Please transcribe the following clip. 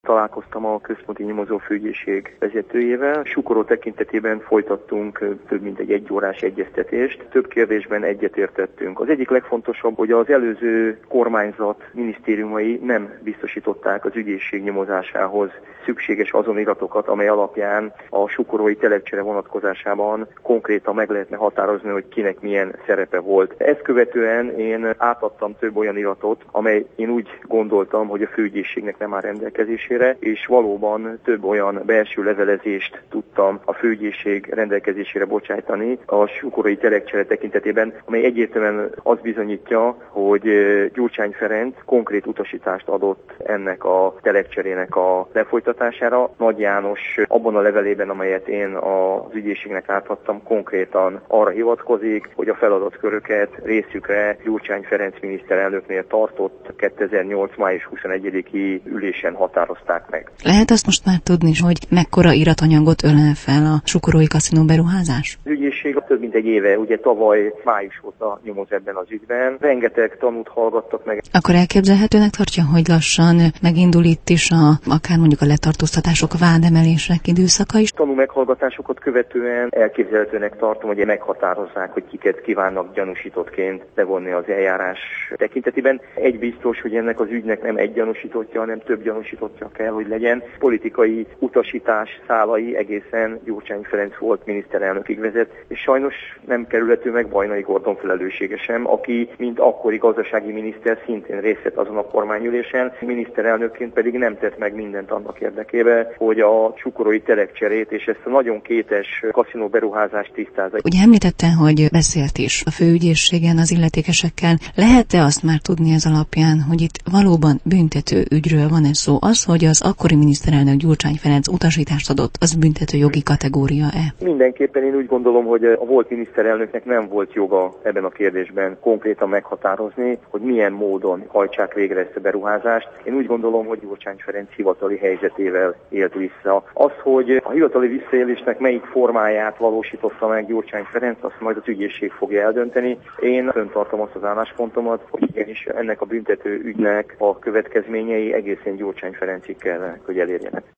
találkoztam a Központi Nyomozófőügyészség vezetőjével. Sukoró tekintetében folytattunk több mint egy egyórás egyeztetést. Több kérdésben egyetértettünk. Az egyik legfontosabb, hogy az előző kormányzat minisztériumai nem biztosították az ügyészség nyomozásához szükséges azon iratokat, amely alapján a sukorói telepcsere vonatkozásában konkrétan meg lehetne határozni, hogy kinek milyen szerepe volt. Ezt követően én átadtam több olyan iratot, amely én úgy gondoltam, hogy a főügyészségnek nem áll rendelkezésére, és valóban több olyan belső levelezést tudtam a főügyészség rendelkezésére bocsájtani a sukorói telepcsere tekintetében, amely egyértelműen azt bizonyítja, hogy Gyurcsány Ferenc konkrét utasítást adott ennek a telepcserének a lefolytatására. Nagy János abban a levelében, amelyet én az ügyészségnek átadtam, konkrétan arra hivatkozik, hogy a feladatköröket részükre Gyurcsány Ferenc miniszterelnöknél tartott 2008. május 21-i ülésen határozták meg. Lehet azt most már tudni, hogy mekkora iratanyagot ölel fel a sukorói kaszinó beruházás? Az ügyészség több mint egy éve, ugye tavaly május óta nyomoz ebben az ügyben. Rengeteg tanút hallgattak meg. Akkor elképzelhetőnek tartja, hogy lassan megindul itt is akár mondjuk a letartóztatások vádemelések időszaka is? Tanú meghallgatásokat követően elképzelhetőnek tartom, hogy meghatározzák, hogy kiket kívánnak gyanúsítottként bevonni az eljárás tekintetében. Egy biztos, hogy ennek az ügynek nem egy gyanúsítottja, hanem több gyanúsítottja kell, hogy legyen. Politikai utasítás szálai egészen Gyurcsány Ferenc volt miniszterelnökig vezet, és sajnos nem kerülhető meg Bajnai Gordon felelőssége sem, aki mint akkori gazdasági miniszter szintén részt vett azon a kormányülésen, miniszterelnökként pedig nem tett meg mindent annak érdekében, hogy a sukorói telepcserét és ezt a nagyon kétes kaszinó beruházást tisztázza. Ugye említette, hogy beszélt is a főügyészségen az illetékesekkel. Lehet-e azt már tudni ez alapján, hogy itt valóban büntető ügyről van-e szó? Az, hogy az akkori miniszterelnök Gyurcsány Ferenc utasítást adott, az büntető jogi kategória-e? Mindenképpen én úgy gondolom, hogy a volt miniszterelnöknek nem volt joga ebben a kérdésben konkrétan meghatározni, hogy milyen módon hajtsák végre ezt a beruházást. Én úgy gondolom, hogy Gyurcsány Ferenc hivatali helyzetével élt vissza. Az, hogy a hivatali visszaélésnek melyik formáját valósította meg Gyurcsány Ferenc, azt majd az ügyészség fogja eldönteni. Én fenntartom azt az álláspontomat, hogy igenis ennek a büntető ügynek a következményei egészen Gyurcsány Ferencig kellene, hogy elérjenek.